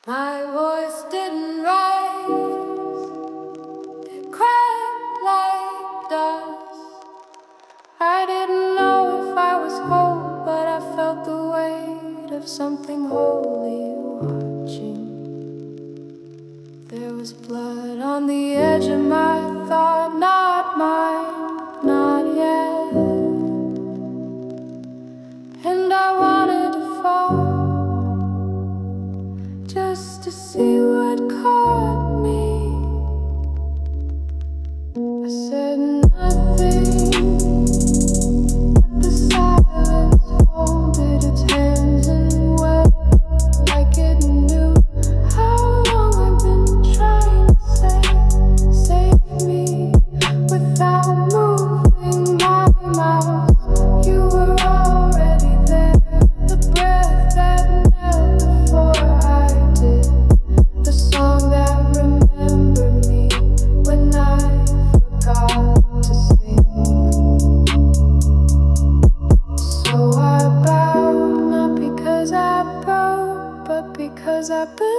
My voice didn't rise, it cracked like dust. I didn't know if I was whole, but I felt the weight of something holy watching. There was blood on the edge of my thought, not mine, not yet. And I wanted to fall just to see what caught me. I said nothing, but the silence folded its hands and wept like it knew how long I've been trying to save me without moving my mouth. You were already there, the breath that knelt before I did, the song that remembered me when I forgot to sing. So I bowed, not because I broke, but because I believed.